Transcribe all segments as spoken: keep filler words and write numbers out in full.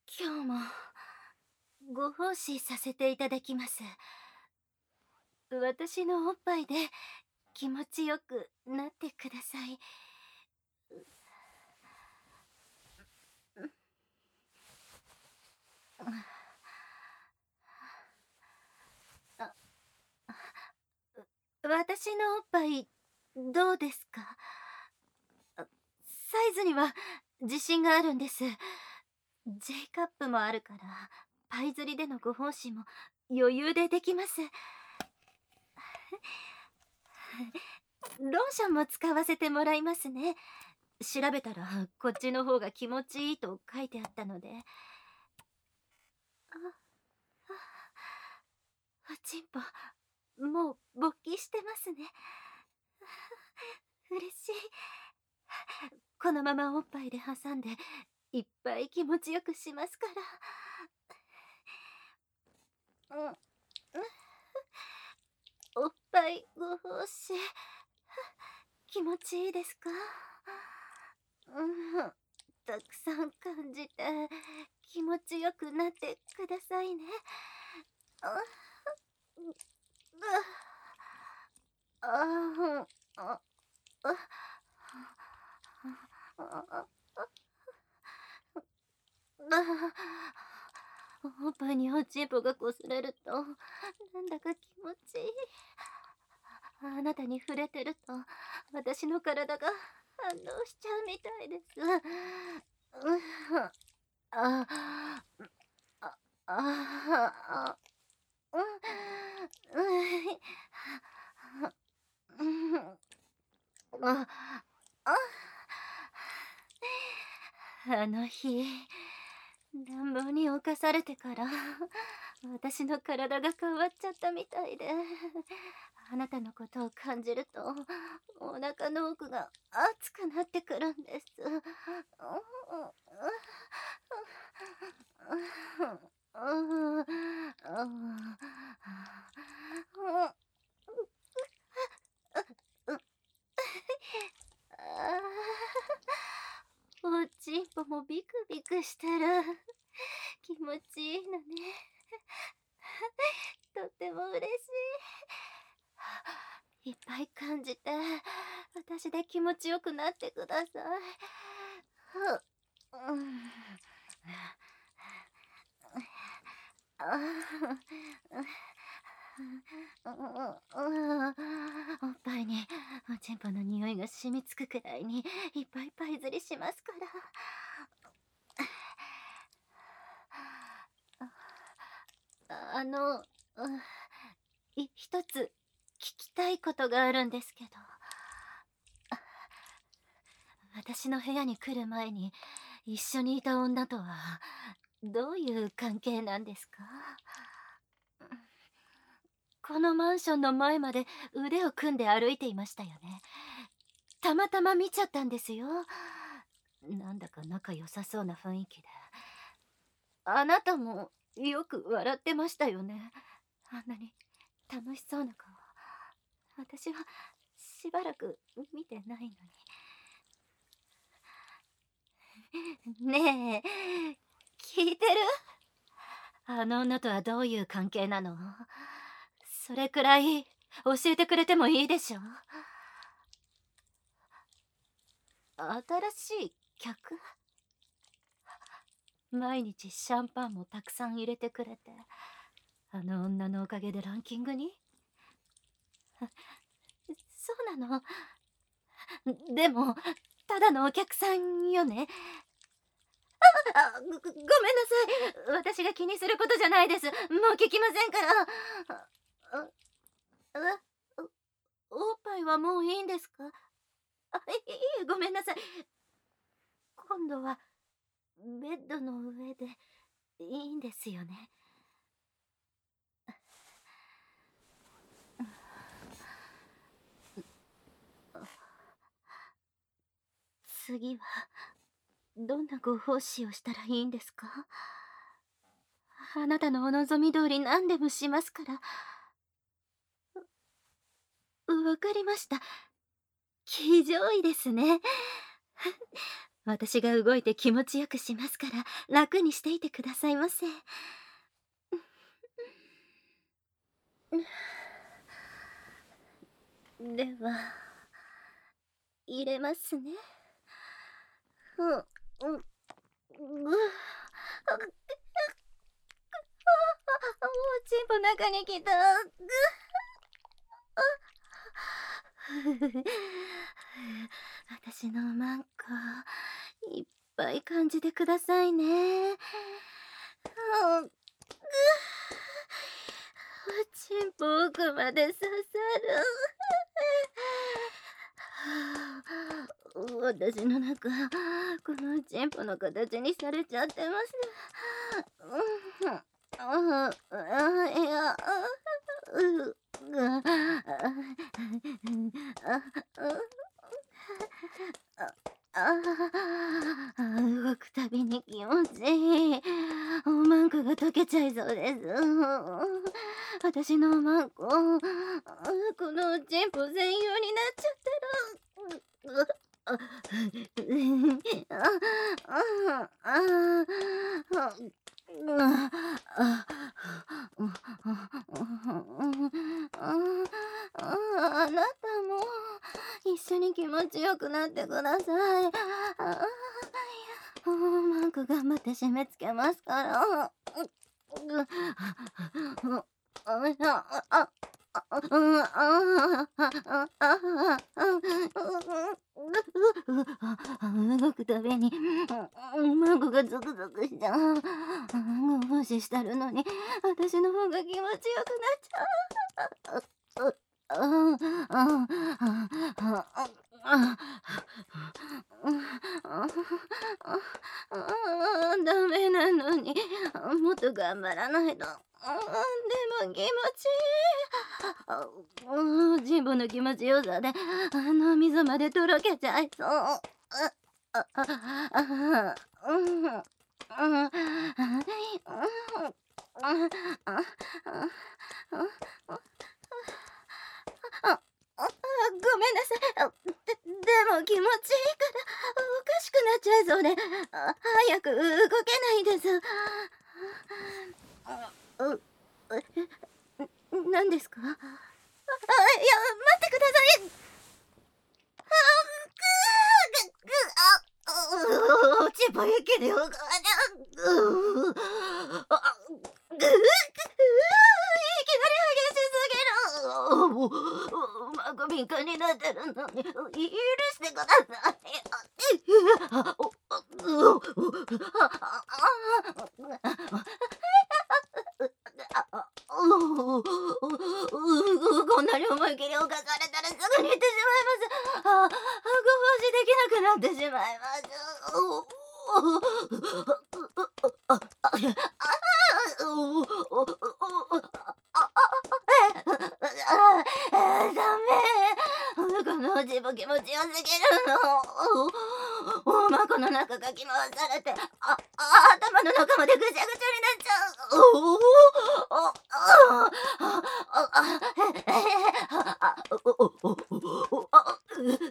今日もご奉仕させていただきます。私のおっぱいで気持ちよくなってください。あ、私のおっぱいどうですか？サイズには自信があるんです。J カップもあるからパイ釣りでのご奉仕も余裕でできます。ローションも使わせてもらいますね。調べたらこっちの方が気持ちいいと書いてあったので。あ、あ、おちんぽもう勃起してますね。嬉しい。このままおっぱいで挟んでいっぱい気持ちよくしますから。うん、おっぱいご奉仕気持ちいいですか？うん、たくさん感じて気持ちよくなってくださいね。あ、あ、あ、あ、あ、おっぱいにおちんぽがこすれるとなんだか気持ちいい。あなたに触れてると私の体が反応しちゃうみたいです。ああああああの日乱暴に侵されてから私の体が変わっちゃったみたいで、あなたのことを感じるとお腹の奥が熱くなってくるんです。おちんぽもビクビクしてる。気持ちいいのね。とっても嬉しい。いっぱい感じて私で気持ちよくなってください。うん、おっぱいにおちんぽの匂いが染みつくくらいにいっぱいパイ釣りしますから。あの、い一つ聞きたいことがあるんですけど、私の部屋に来る前に一緒にいた女とはどういう関係なんですか？このマンションの前まで腕を組んで歩いていましたよね。たまたま見ちゃったんですよ。なんだか仲良さそうな雰囲気で。あなたもよく笑ってましたよね。あんなに楽しそうな顔。私はしばらく見てないのに。ねえ、聞いてる？あの女とはどういう関係なの？それくらい教えてくれてもいいでしょ？新しい客？毎日シャンパンもたくさん入れてくれて、あの女のおかげでランキングに？そうなの？でもただのお客さんよね？あ、ご、ごめんなさい。私が気にすることじゃないです。もう聞きませんから。あ、あ、お、おっぱいはもういいんですか？あ、いいえ、ごめんなさい。今度はベッドの上でいいんですよね？次はどんなご奉仕をしたらいいんですか？あなたのお望み通り何でもしますから。わかりました。気上位ですね。 私が動いて気持ちよくしますから楽にしていてくださいませ。では入れますね。うん、うん、ぐおちんぽ中に来た。私のマンコいっぱい感じてくださいね。うん、ぐおちんぽ奥まで刺さる。私の中このおちんぽの形にされちゃってます。うん、ああ、いや、うがああ、動くたびに気持ちいい。おまんこが溶けちゃいそうです。私のおまんこ、このおちんぽ専用になっちゃってる。あ、あ、あ、あ、あなたも一緒に気持ちよくなってください。おまんこ頑張って締め付けますから。動くたびにマンコがゾクゾクしちゃう。無視してるのに私の方が気持ちよくなっちゃう。ダメなのにもっと頑張らないと。でも気持ちいい。ジンボの気持ちよさで脳みそまでとろけちゃいそう。ごめんなさい。ででも気持ちいいからおかしくなっちゃいそうで早く動けないです。うえ、何ですか？あ、いや、待ってください。あ、おちんぽゆっくり動かない。うあ、ぐいきなり激しすぎる。もう、まご敏感になってるのに許してください。こんなに思い切り犯されたらすぐに行ってしまいます。あ、ご奉仕できなくなってしまいます。ダメ。このおちんぽ気持ちよすぎるの。おまんこの中かき回されて、あ、頭の中までぐちゃぐちゃになっちゃう。おお、あ、あ、あ、あ、おおおおおお、あ、う、う、う、う、まんこすごい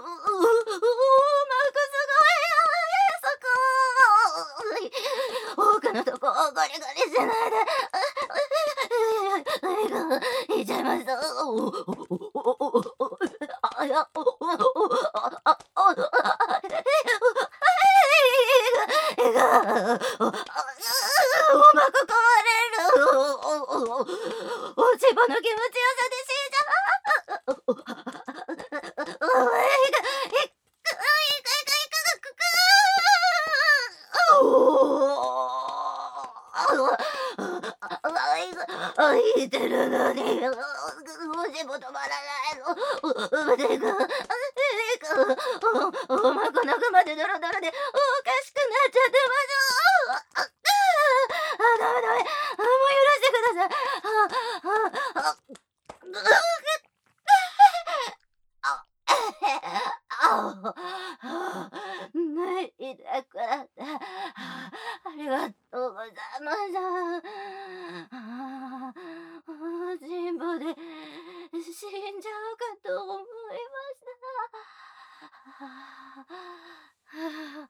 よ、そこ。奥のとこゴリゴリしないで。いっちゃいます。あや、おおおあああえが、おまこ壊れる。おちんぽの気持ちよさで死んじゃう。おえが、いくいくいくいくくくあいてるのにおちんぽ止まらないの。てかてかおまこ中までドロドロでおかしくなっちゃってます。あ、ダメダメ。もう許してください。あ、あ、あ、あ、泣いてくれてありがとうございます。あ、おちんぽで死んじゃうかと思いました。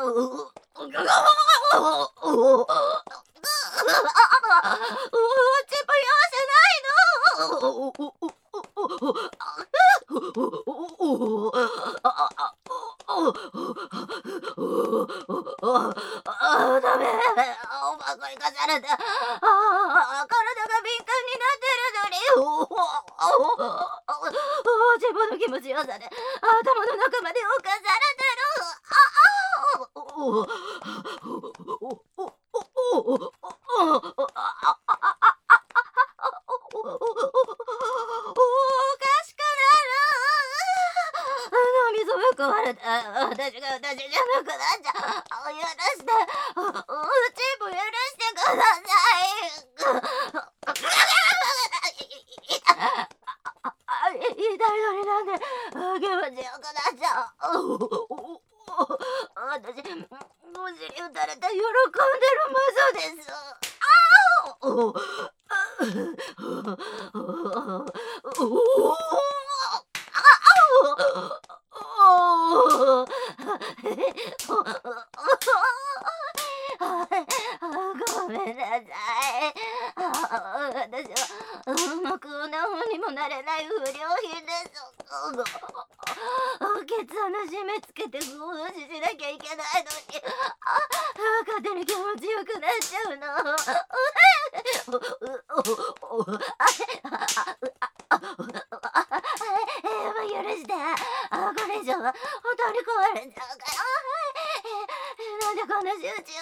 あ、ダメ。おまこいかされた。ああ、体が敏感になってるのに。おお、自分の気持ちよさで頭の中まで侵されてる。ああ、おお、おお、おお、おかしくなる。水ぶっ壊れた。私が私じゃなくなっちゃう。許して。うちも許してください。痛いのになんで気持ちよくなっちゃう。私、お尻打たれて喜んでる魔女です。あごめんなさい。私はうまくおなほにもなれない不良品です。ケツ穴締めつけてご奉仕しなきゃいけないのに、勝手に気持ちよくなっちゃうの。許して。これ以上は本当に壊れちゃうから。なんでこんな仕打ちを。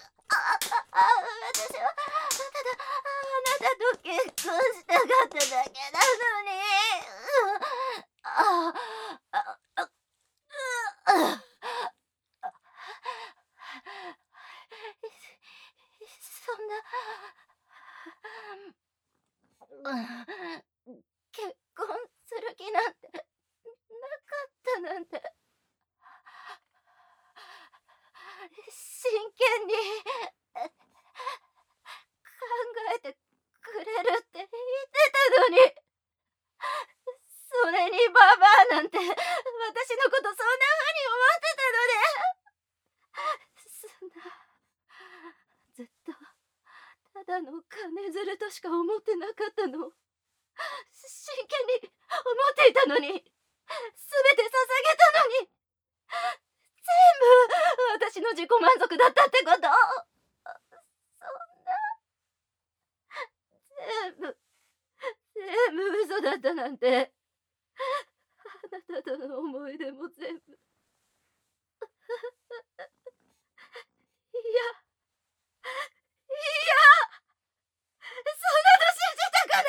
私はただあなたと結婚したかっただけなのに。ああああそんな結婚する気なんてなかったなんて。真剣に考えてくれるって言ってたのに、それにババアなんて私のことそんな風に思ってたので。そんな、ずっとただの金づるとしか思ってなかったの。真剣に思っていたのに、すべて捧げたのに、全部私の自己満足だったってこと。そんな、全部全部嘘だったなんて。あなたとの思い出も全部。いや、いや、そんなの信じたくない。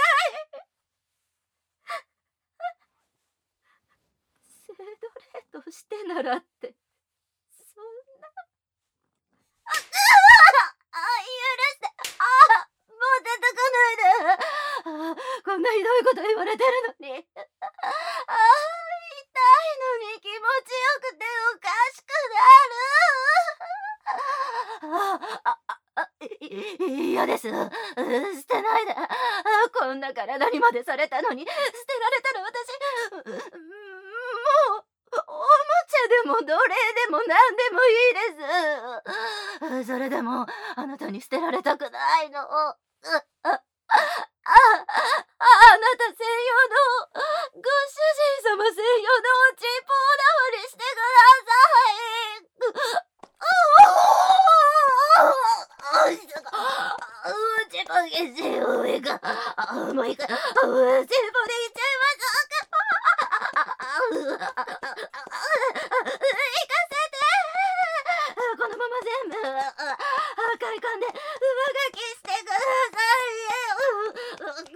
性奴隷としてならって、そんな。あ、あ、許して。あ、もう出てこないで。あ、こんなひどいこと言われてるのに。あ、痛いのに気持ちよくておかしくなる。あ、あ、あ、い、嫌です。捨てないで。こんな体にまでされたのに捨てられたら私、もうおもちゃでも奴隷でも何でもいいです。それでもあなたに捨てられたくないの。あ、あ、あ、あなた専用のご主人様専用のチンポお直りしてください。うちもげしもういいか。もういいか。うちもでいっちゃいますか。行かせて。このまま全部快感で上書きしてください。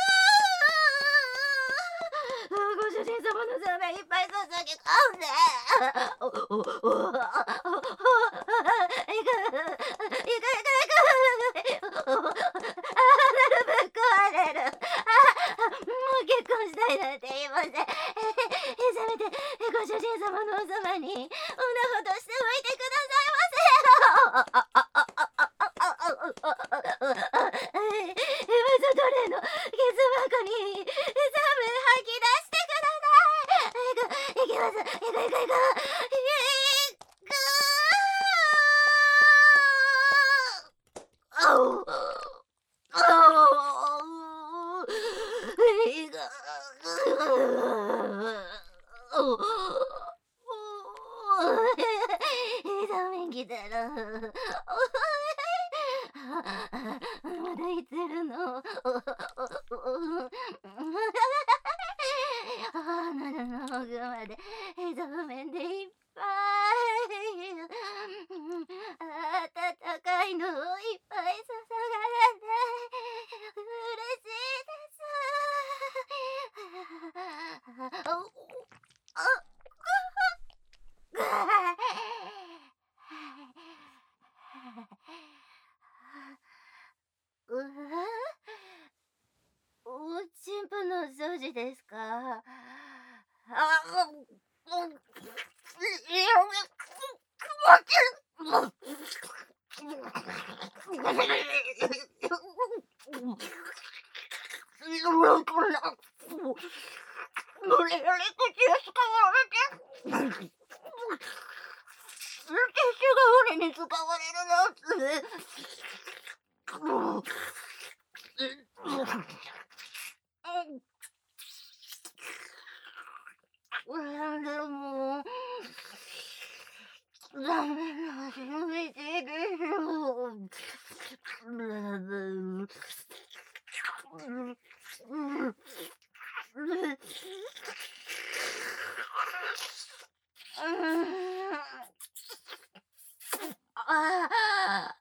ご主人様のためいっぱい注ぎ込んで。おおおお、いかいかいかいか。なるぶっ壊れる。もう結婚したいなんて言いません。せめてご主人様のおそばにおなほとしておいてくださいませ。わざとれのケツ箱に全部吐き出してください。いきます。いくいくいく。いく。 まだいてるの。鼻の奥までへそ面でいっぱい。温かいのをいっぱい注がれて嬉しいです。うわおちんぽの掃除ですか？あ、うん、うん、いや、俺に使われるやつ。うんでも、ダメな趣味ですよ。ああ、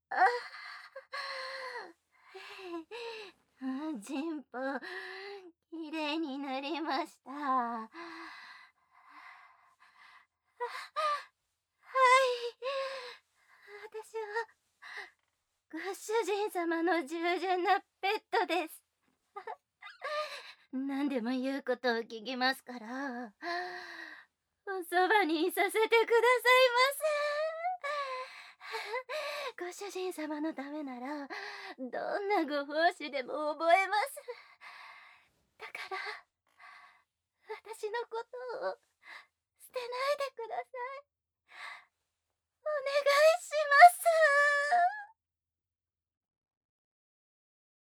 チンポきれいになりました。はい、私はご主人様の従順なペットです。何でも言うことを聞きますから、おそばにいさせてくださいませ。ご主人様のためなら、どんなご奉仕でも覚えます。だから、私のことを捨てないでください。